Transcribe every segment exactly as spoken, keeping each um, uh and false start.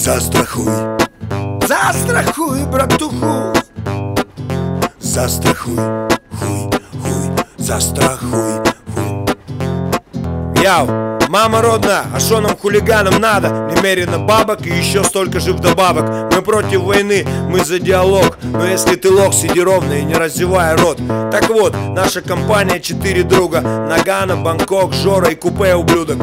Застрахуй, застрахуй, братуху. Застрахуй, хуй, хуй, застрахуй, хуй. Яу, мама родная, а шо нам хулиганам надо? Немерено бабок и еще столько же вдобавок. Мы против войны, мы за диалог. Но если ты лох, сиди ровно и не раздевай рот. Так вот, наша компания четыре друга: Нагано, Бангкок, Жора и Купе ублюдок.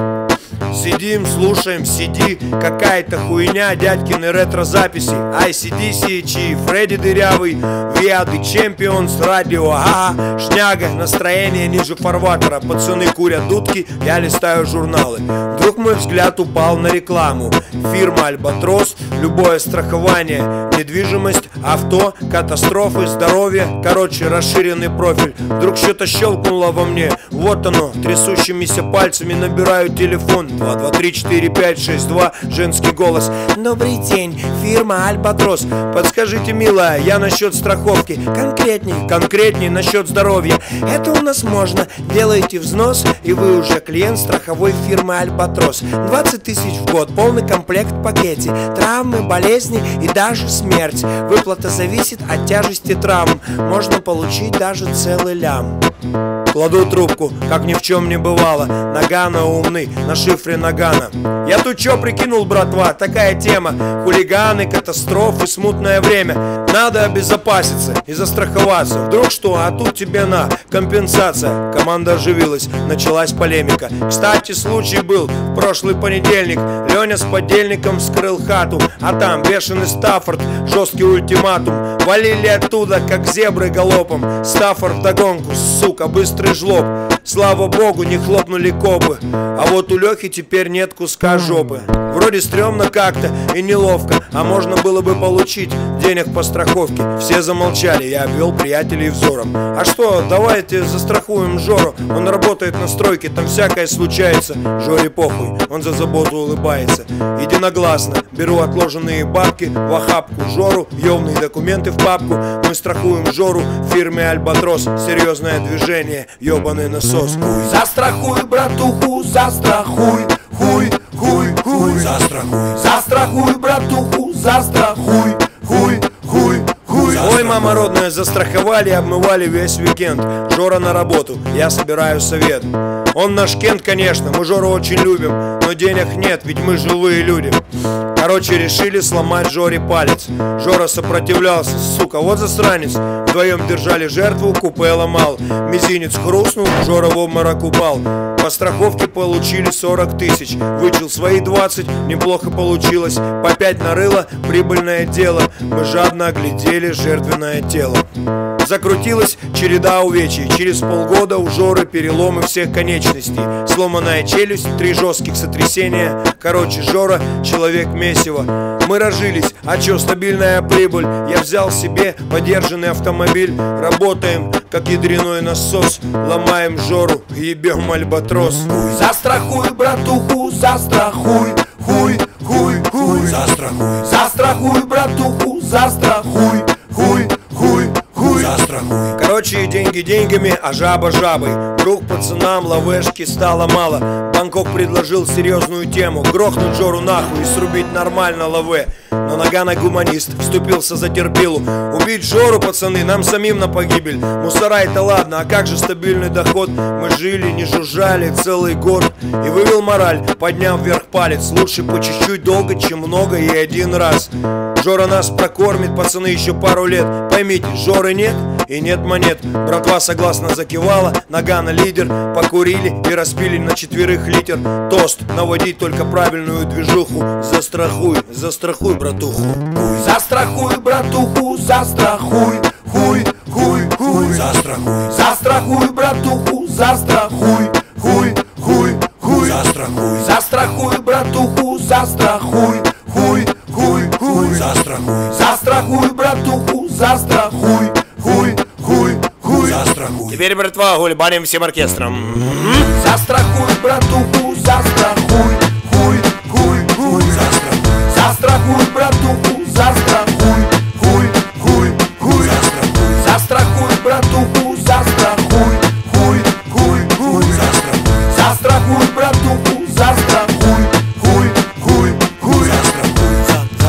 Сидим, слушаем си ди, какая-то хуйня, дядькины ретро-записи, ай си ди си, Чи, Фредди дырявый, We are the champions, радио, ага, шняга, настроение ниже фарватера. Пацаны курят дудки, я листаю журналы. Вдруг мой взгляд упал на рекламу. Фирма Альбатрос, любое страхование, недвижимость, авто, катастрофы, здоровье, короче, расширенный профиль. Вдруг что-то щелкнуло во мне, вот оно, трясущимися пальцами набираю телефон. Два, два, три, четыре, пять, шесть, два. Женский голос: добрый день, фирма Альбатрос. Подскажите, милая, я насчет страховки. Конкретней, конкретней насчет здоровья. Это у нас можно. Делаете взнос, и вы уже клиент страховой фирмы Альбатрос. Двадцать тысяч в год, полный комплект в пакете. Травмы, болезни и даже смерть. Выплата зависит от тяжести травм. Можно получить даже целый лям. Кладу трубку, как ни в чем не бывало. Нагано умный, на шифре Нагано. Я тут чё прикинул, братва, такая тема. Хулиганы, катастрофы, смутное время. Надо обезопаситься и застраховаться. Вдруг что, а тут тебе на компенсация. Команда оживилась, началась полемика. Кстати, случай был в прошлый понедельник. Леня с подельником вскрыл хату, а там бешеный Стаффорд, жесткий ультиматум. Валили оттуда, как зебры галопом. Стаффорд вдогонку, сука, быстрый жлоб. Слава богу, не хлопнули копы. А вот у Лехи теперь нет куска жопы. Вроде стрёмно как-то и неловко, а можно было бы получить денег по страховке. Все замолчали, я обвел приятелей взором. А что, давайте застрахуем Жору. Он работает на стройке, там всякое случается. Жоре похуй, он за заботу улыбается. Единогласно беру отложенные бабки в охапку Жору, ёвные документы в папку. Мы страхуем Жору в фирме Альбатрос. Серьезное движение, ёбаный насос. Хуй. Застрахуй, братуху, застрахуй. Хуй, хуй, хуй. Застрахуй, застрахуй, братуху, застрахуй. Хуй, хуй, хуй. Ой, мама родная, застраховали, обмывали весь уикенд. Жора на работу, я собираю совет. Он наш Кент, конечно, мы Жору очень любим, но денег нет, ведь мы живые люди. Короче, решили сломать Жоре палец. Жора сопротивлялся, сука, вот засранец. Вдвоем держали жертву, Купе ломал. Мизинец хрустнул, Жора в обморок упал. По страховке получили сорок тысяч. Вычел свои двадцать, неплохо получилось. По пять нарыло, прибыльное дело. Мы жадно оглядели жертвенное тело. Закрутилась череда увечий. Через полгода у Жоры переломы всех конечностей. Сломанная челюсть, три жестких сотрясения. Короче, Жора человек месиво. Мы разжились, а чё, стабильная прибыль. Я взял себе подержанный автомобиль. Работаем, как ядреной насос. Ломаем Жору, ебем Альбатрос. Хуй. Застрахуй, братуху, застрахуй. Хуй, хуй, хуй. Застрахуй, застрахуй, братуху, застрахуй. Хуй, хуй, хуй. Застрахуй. Короче, деньги деньгами, а жаба жабой. Вдруг пацанам лавешки стало мало. Бангкок предложил серьезную тему: грохнуть Жору нахуй и срубить нормально лаве. Но Нагано гуманист вступился за терпилу. Убить Жору, пацаны, нам самим на погибель. Мусора это ладно, а как же стабильный доход? Мы жили, не жужжали целый год. И вывел мораль, подняв вверх палец: лучше по чуть-чуть долго, чем много и один раз. Жора нас прокормит, пацаны, еще пару лет. Поймите, Жоры нет и нет монет. Братва согласно закивала, Нагано лидер. Покурили и распили на четверых литр. Тост, наводить только правильную движуху. Застрахуй, застрахуй, братуху. Хуй. Застрахуй, братуху, застрахуй. Хуй, хуй, хуй. Застрахуй, застрахуй, братуху, застрахуй. Хуй, хуй, хуй. Застрахуй, застрахуй, братуху, застрахуй. Хуй, хуй, хуй. Застрахуй, застрахуй, братуху, застрахуй. Хуй, хуй, хуй. Застрахуй. Теперь, братва, гульбаним всем оркестром. Застрахуй, братуху, застрахуй. Хуй, хуй, хуй. Застрахуй, застрахуй, братуху, застрахуй. Хуй, хуй, хуй. Застрахуй, застрахуй, братуху, застрахуй. Хуй, хуй, хуй. Застрахуй, застрахуй, братуху, застрахуй. Хуй, хуй, хуй. Застрахуй.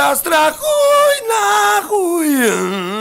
застрахуй нахуй.